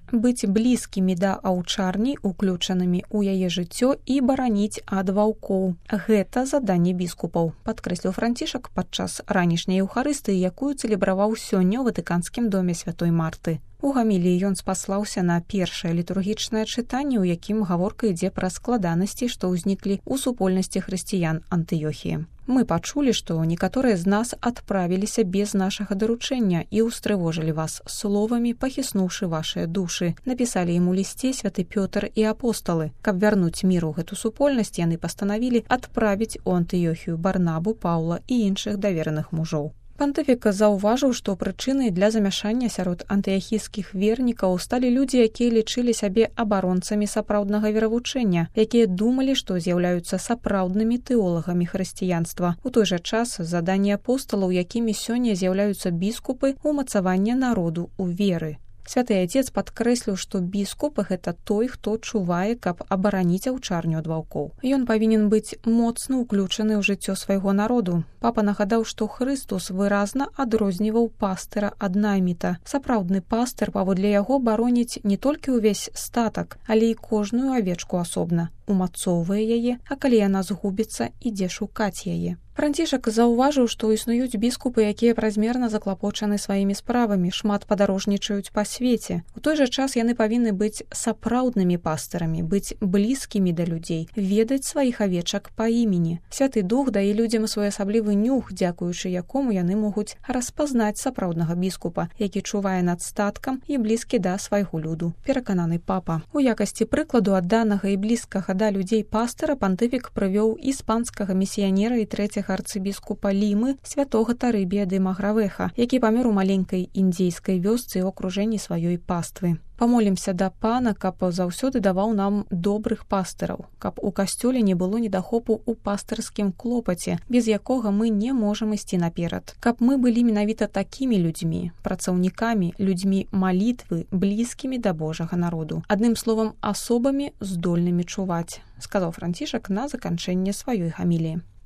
быць блізкімі да аўчарні, уключанымі ў яе жыццё і бараніць ад ваўкоў. Гэта заданне біскупаў, падкрэсліў Францішак падчас ранішняй еўхарыстыі, якую цэлебраваў сёння ў Ватыканскім доме святой Марты. У гаміліі ён спаслаўся на першае літургічнае чытанне, у якім гаворка ідзе пра складанасці, што ўзніклі ў супольнасці хрысціян Антыёхіі. Мы пачулі, што некаторыя з нас адправіліся без нашага даручэння і ўстрывожылі вас словамі, пахіснуўшы вашыя душы. Напісалі ім у лісце святы Пётр і апосталы. Каб вярнуць міру гэту супольнасць, яны пастанавілі адправіць у Антыёхію Барнабу, Паўла і іншых давераных мужоў. Пантыфік заўважыў, што прычынай для замяшання сярод антыяхійскіх вернікаў сталі людзі, якія лічылі сябе абаронцамі сапраўднага веравучэння, якія думалі, што з'яўляюцца сапраўднымі тэолагамі хрысціянства. У той жа час заданне апосталаў, якімі сёння з'яўляюцца біскупы, умацаванне народу ў веры. Святы Отец падкрэсліў, што біскуп – гэта той, хто чувае, каб абараніць аўчарню ад ваўкоў. Ён павінен быць моцна ўключаны ў жыццё свайго народу. Папа нагадаў, што Хрыстус выразна адрозніваў пастыра ад найміта. Сапраўдны пастыр, паводле яго, бароніць не толькі ўвесь статак, але і кожную авечку асобна. Умацоўвае яе, а калі яна згубіцца, ідзе шукаць яе. Францішак заўважыў, што існуюць біскупы, якія празмерна заклапочаны сваімі справамі, шмат падарожнічаюць па свеце. У той жа час яны павінны быць сапраўднымі пастырамі, быць блізкімі да людзей, ведаць сваіх авечак па імені. Святы Дух дае людзям своеасаблівы нюх, дзякуючы якому яны могуць распазнаць сапраўднага біскупа, які чувае над статкам і блізкі да свайго люду, перакананы папа. У якасці прыкладу адданага і блізкага да людзей пастыра пантыфік прывёў іспанскага місіянера і трэцяга арцыбіскупа Лімы святога Тарыбія ды Магравеха, які памёр у маленькай індзейскай вёсцы ў акружэнні сваёй паствы. Памолімся да Пана, каб заўсёды даваў нам добрых пастыраў, каб у касцёле не было недахопу ў пастырскім клопаце, без якога мы не можам ісці наперад. Каб мы былі менавіта такімі людзьмі, працаўнікамі, людзьмі малітвы, блізкімі да Божага народу. Адным словам, асобамі здольнымі чуваць, сказаў Францішак на заканчэнне сваёй гаміліі.